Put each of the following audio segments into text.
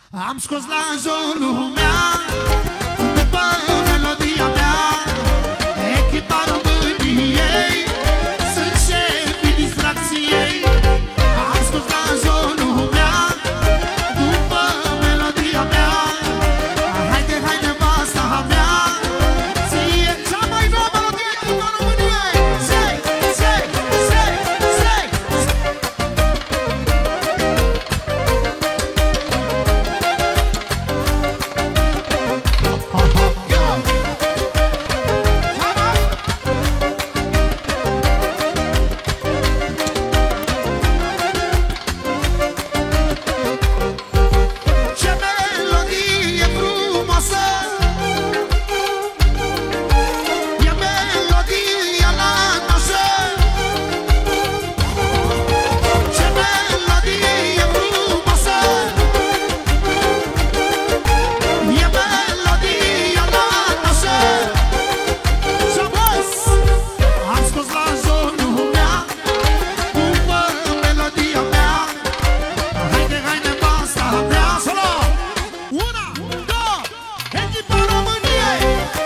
Am scos la joc lumea după melodia mea, echipa României sunt șefii distracției. Am scos la joc lumea după melodia mea. Haide, haide, basta mea, ție cea mai nouă melodie echipa României. Sei, sei, sei, sei. Ce melodie frumoasă e melodia la noastră. Ce melodie frumoasă e melodia la noastră. Și apoi am scos la joc lumea după melodia mea. Haide, haide, basta mea. Solo! Una, două, echipa României!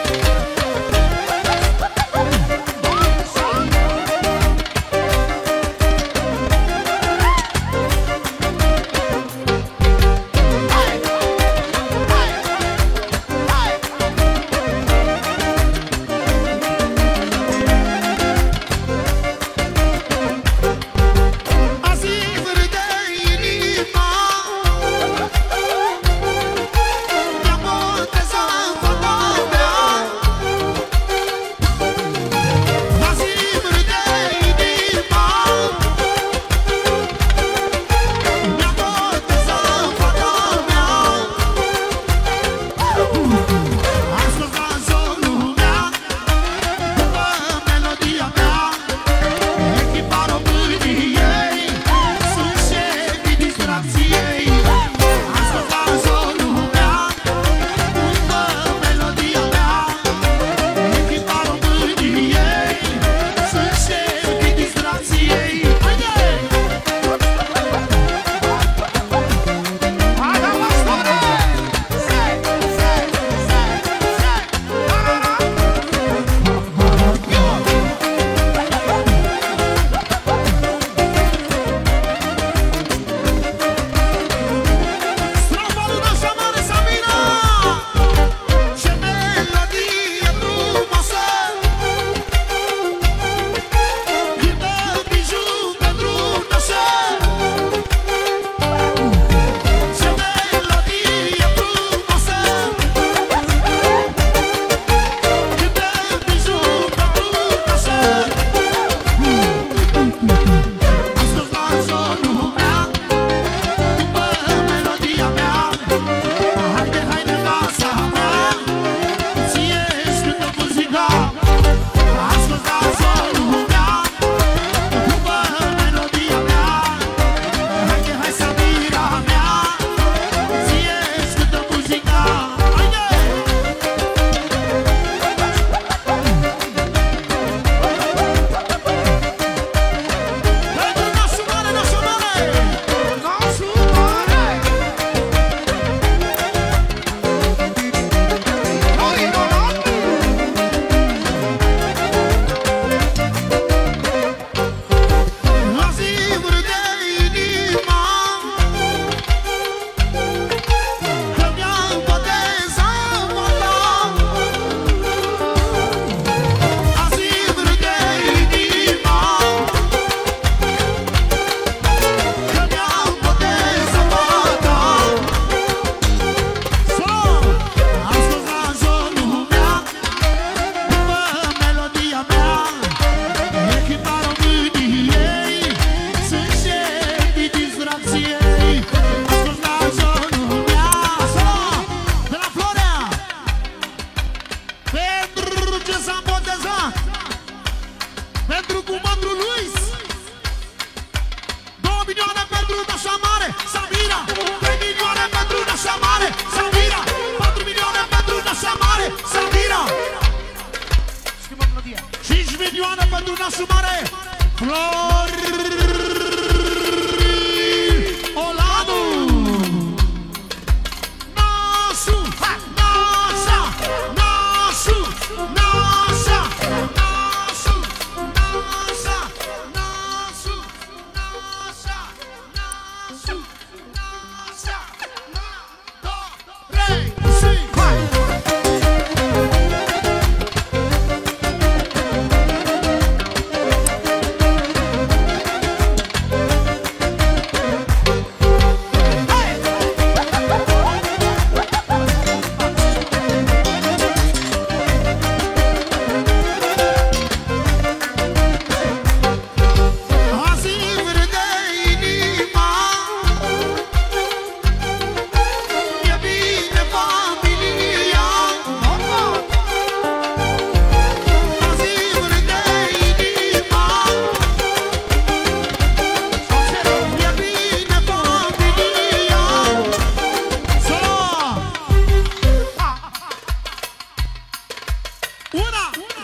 Azi vârde inima, mi-a botezat fata mea. Azi vârde inima, mi-a botezat fata mea. Am scos la joc lumea după melodia mea, echipa României sunt șefii distracției. Am scos la joc lumea după melodia mea, echipa României sunt șefii distracției. Haide! Haide, pastore! Sei, sei, sei, sei! Strofa lui Nașa Mare, Sabina! Ce melodie frumoasă îi dă bijou pentru Nașa. Ce melodie frumoasă îi dă bijou pentru Nașa. Am scos la joc lumea după melodia mea. Haide, haide, basta mea, ție îți cântă muzica. Am scos la joc lumea după melodia mea. Haide, hai, Sabina mea, ție îți cântă muzica. Haide! Pentru Nașu Mare, Nașu Mare! Nașu Mare! Noi, azi vârde inima, că mi-a botezat fata. Azi vârde inima, că mi-a botezat fata. Solo! Am scos la joc lumea după melodia mea, echipa României sunt șefii distracției. Am scos la joc lumea. Solo! De la Florea! Pentru ce s-a botezat, pentru cumandru Luis, 2 milioane pentru Nașa Mare, Sabina. 3 milioane pentru Nașa Mare, Sabina. 4 milioane pentru Nașa Mare, Sabina. Schimbăm melodia. 5 milioane pentru Nașa Mare, Flori Olanu. Una!